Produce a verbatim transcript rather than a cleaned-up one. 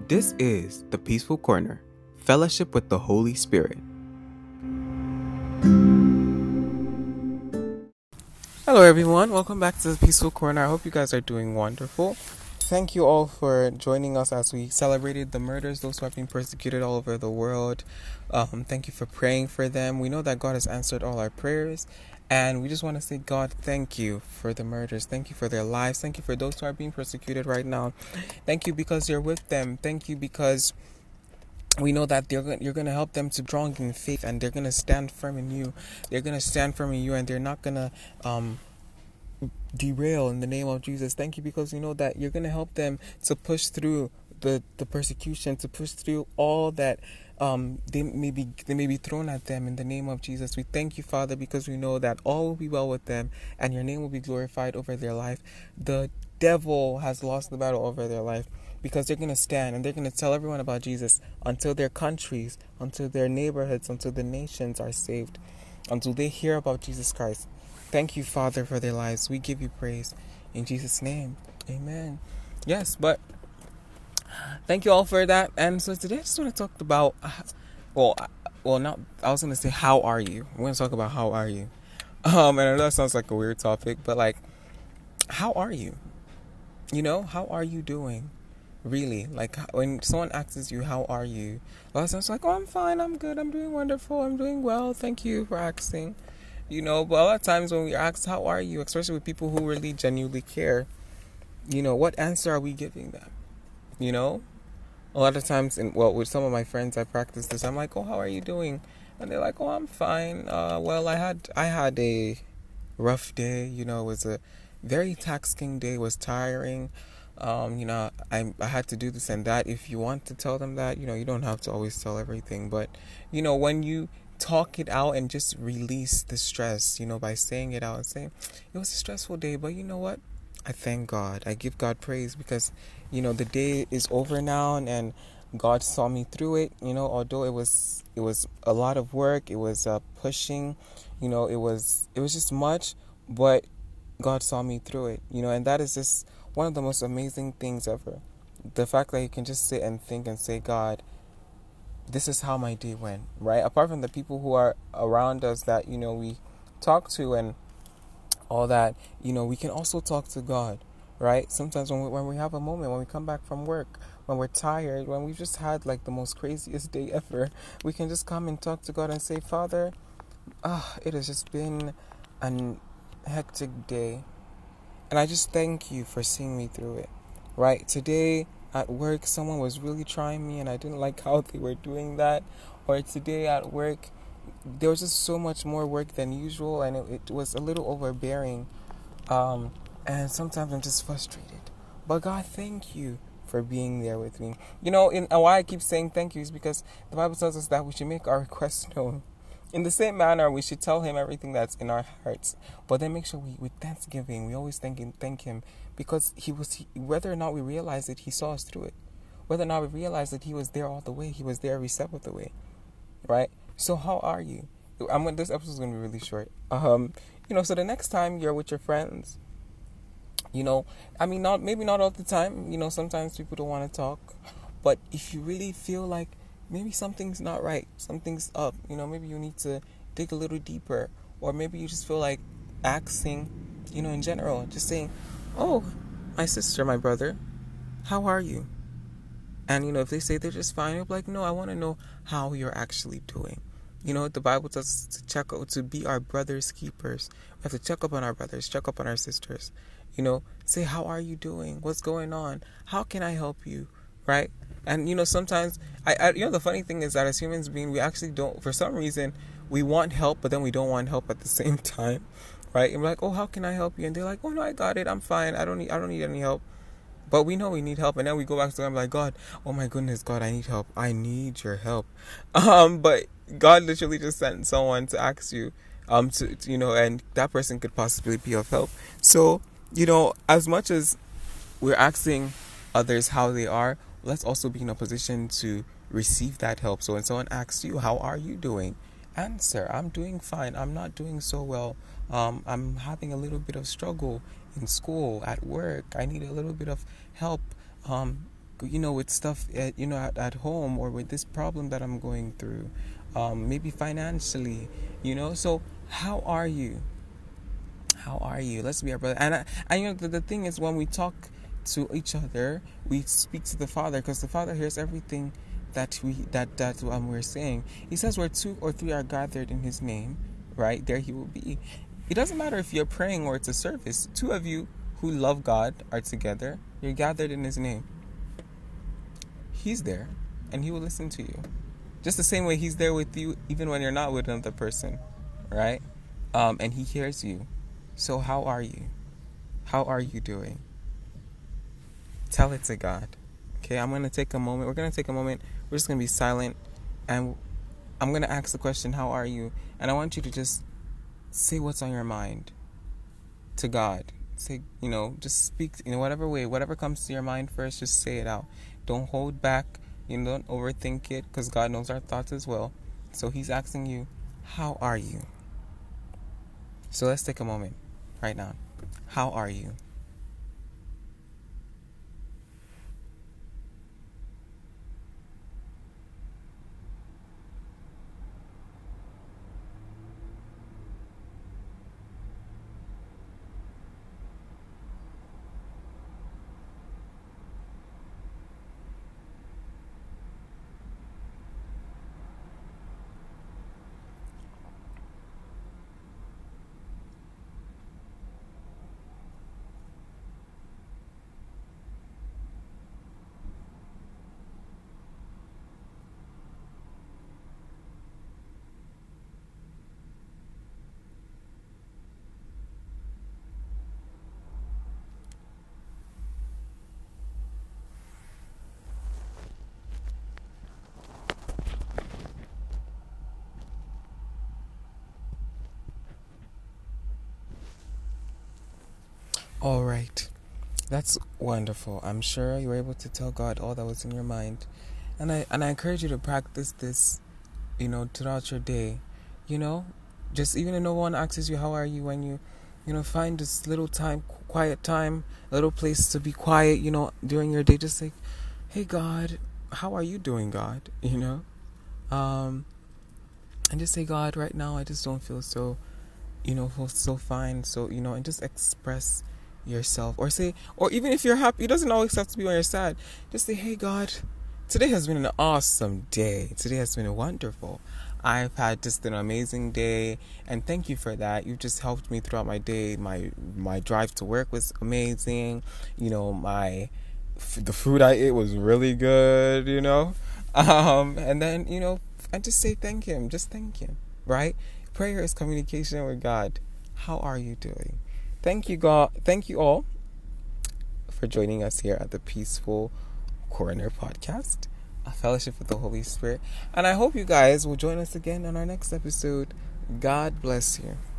This is the Peaceful Corner, fellowship with the Holy Spirit. Hello everyone, welcome back to the Peaceful Corner. I hope you guys are doing wonderful. Thank you all for joining us as we celebrated the murders, those who have been persecuted all over the world. Um, thank you for praying for them. We know that God has answered all our prayers, and we just want to say, God, thank you for the murders. Thank you for their lives. Thank you for those who are being persecuted right now. Thank you because you're with them. Thank you because we know that they're going, you're going to help them to be strong in faith, and they're going to stand firm in you. They're going to stand firm in you, and they're not going to um, derail in the name of Jesus. Thank you because you know that you're going to help them to push through the, the persecution, to push through all that um, they may be they may be thrown at them in the name of Jesus. We thank you, Father, because we know that all will be well with them, and your name will be glorified over their life. The devil has lost the battle over their life, because they're going to stand and they're going to tell everyone about Jesus until their countries, until their neighborhoods, until the nations are saved, until they hear about Jesus Christ. Thank you, Father, for their lives. We give you praise in Jesus' name. Amen. Yes, but thank you all for that. And so today I just want to talk about, well, well, not, I was going to say, how are you? We're going to talk about how are you. Um, and I know that sounds like a weird topic, but like, how are you? You know, how are you doing? Really, like when someone asks you, how are you? A lot of times, like, oh, I'm fine, I'm good, I'm doing wonderful, I'm doing well, thank you for asking. You know, but a lot of times when we ask, how are you, especially with people who really genuinely care, you know, what answer are we giving them? You know, a lot of times, in, well, with some of my friends, I practice this. I'm like, oh, how are you doing? And they're like, oh, I'm fine. Uh, well, I had I had a rough day. You know, it was a very taxing day. It was tiring. Um, you know, I I had to do this and that. If you want to tell them that, you know, you don't have to always tell everything. But, you know, when you talk it out and just release the stress, you know, by saying it out and saying, it was a stressful day, but you know what? I thank God. I give God praise because, you know, the day is over now, and God saw me through it. You know, although it was it was a lot of work, it was uh, pushing, you know, it was it was just much, but God saw me through it. You know, and that is just one of the most amazing things ever. The fact that you can just sit and think and say, God, this is how my day went, right? Apart from the people who are around us that, you know, we talk to and all that, you know, we can also talk to God, right? Sometimes when we, when we have a moment, when we come back from work, when we're tired, when we've just had like the most craziest day ever, we can just come and talk to God and say, Father, ah, it has just been a hectic day, and I just thank you for seeing me through it, right? Today at work, someone was really trying me and I didn't like how they were doing that. Or today at work, there was just so much more work than usual, and it, it was a little overbearing. Um, and sometimes I'm just frustrated. But God, thank you for being there with me. You know, in, and why I keep saying thank you is because the Bible tells us that we should make our requests known. In the same manner, we should tell him everything that's in our hearts. But then make sure we, with thanksgiving, we always thank him, thank him because he was, he, whether or not we realize it, he saw us through it. Whether or not we realize that he was there all the way, he was there every step of the way, right? So how are you? I'm this episode is going to be really short. Um, you know, so the next time you're with your friends, you know, I mean, not maybe not all the time. You know, sometimes people don't want to talk, but if you really feel like maybe something's not right, something's up, you know, maybe you need to dig a little deeper, or maybe you just feel like asking, you know, in general, just saying, oh, my sister, my brother, how are you? And, you know, if they say they're just fine, you'll be like, no, I want to know how you're actually doing. You know, the Bible tells us to check out, to be our brother's keepers. We have to check up on our brothers, check up on our sisters. You know, say, how are you doing? What's going on? How can I help you? Right? And, you know, sometimes, I, I, you know, the funny thing is that as humans being, we actually don't, for some reason, we want help, but then we don't want help at the same time. Right? And we're like, oh, how can I help you? And they're like, oh, no, I got it. I'm fine. I don't need, I don't need any help. But we know we need help, and then we go back to God, I'm like, God, oh my goodness, God, I need help. I need your help. Um, but God literally just sent someone to ask you, um, to, to you know, and that person could possibly be of help. So, you know, as much as we're asking others how they are, let's also be in a position to receive that help. So when someone asks you, how are you doing? Answer, I'm doing fine. I'm not doing so well. Um, I'm having a little bit of struggle in school, at work. I need a little bit of help. Um, you know, with stuff at, you know, at, at home, or with this problem that I'm going through, um, maybe financially, you know. So how are you? How are you? Let's be our brother. And I, and you know, the, the thing is, when we talk to each other, we speak to the Father, because the Father hears everything that we that that um, we're saying. He says, where two or three are gathered in His name, right there He will be. It doesn't matter if you're praying or it's a service. Two of you who love God are together. You're gathered in His name. He's there, and He will listen to you. Just the same way He's there with you, even when you're not with another person, right? Um, and He hears you. So how are you? How are you doing? Tell it to God. Okay, I'm going to take a moment. We're going to take a moment. We're just going to be silent. And I'm going to ask the question, how are you? And I want you to just say what's on your mind to God. Say, you know, just speak in whatever way, whatever comes to your mind first, just say it out. Don't hold back. You know, don't overthink it, because God knows our thoughts as well. So He's asking you, how are you? So let's take a moment right now. How are you? All right. That's wonderful. I'm sure you were able to tell God all that was in your mind. And I and I encourage you to practice this, you know, throughout your day. You know, just even if no one asks you how are you, when you, you know, find this little time, quiet time, a little place to be quiet, you know, during your day, just say, "Hey God, how are you doing, God?" You know? Um and just say, "God, right now I just don't feel so, you know, feel so fine." So, you know, and just express yourself, or say, or even if you're happy, it doesn't always have to be when you're sad. Just say, "Hey God, today has been an awesome day. Today has been wonderful. I've had just an amazing day, and thank you for that. You've just helped me throughout my day. My my drive to work was amazing. You know, my the food I ate was really good, you know." Um and then, you know, and just say thank Him. Just thank Him, right? Prayer is communication with God. How are you doing? Thank you, God. Thank you all for joining us here at the Peaceful Corner Podcast, a fellowship with the Holy Spirit. And I hope you guys will join us again on our next episode. God bless you.